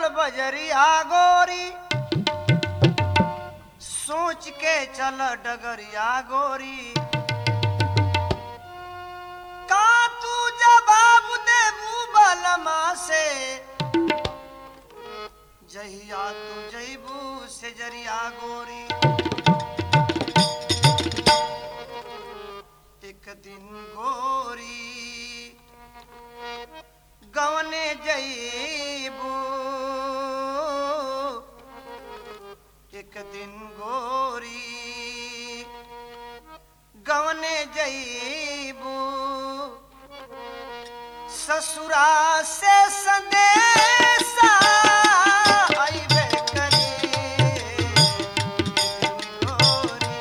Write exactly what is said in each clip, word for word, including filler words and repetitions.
चल बजरिया गोरी, सोच के चल डगरिया गोरी। का तू जवाब देबू बलमा से, जहिया तू जइबू से जरिया गोरी। एक दिन गोरी गवने जइबू, एक दिन गोरी गवने जइबू। ससुरा से संदेशा आइबे करी, गोरी।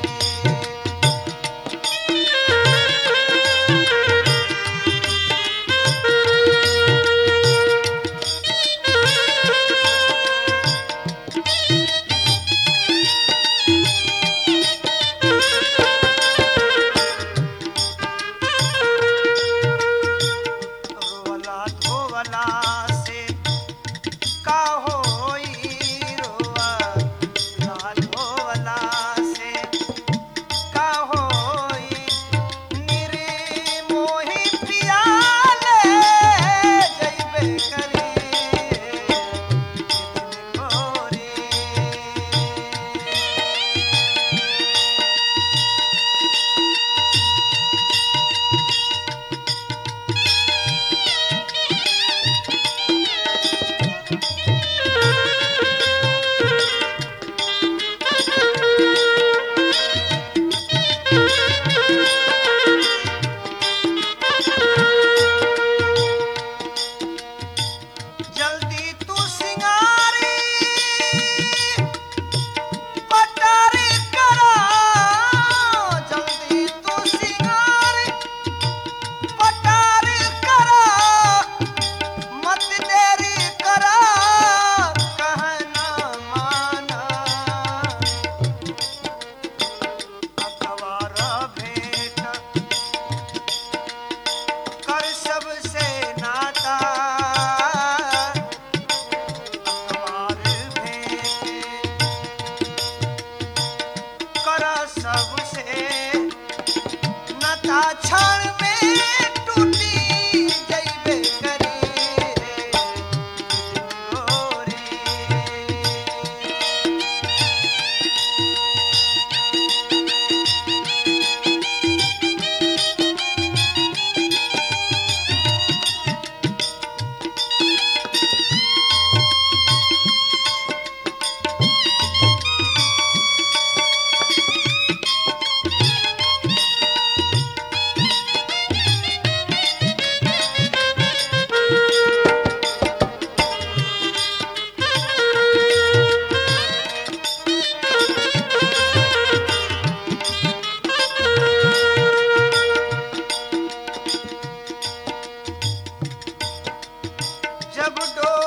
रोवला धोवला से का होई, रोवला धोवला से का होई। निर्मोही पियाले जइबे करी, गोरी। जल्दी तू सिंगारी पटारी करा, जल्दी तू सिंगारी पटारी करा। मत देरी करा, कहना माना। अखबार भेंट कर सबसे नाता, अखबार भेंट कर सबसे नाता। क्षण में टूटी जइबे करी, गोरी। जब डो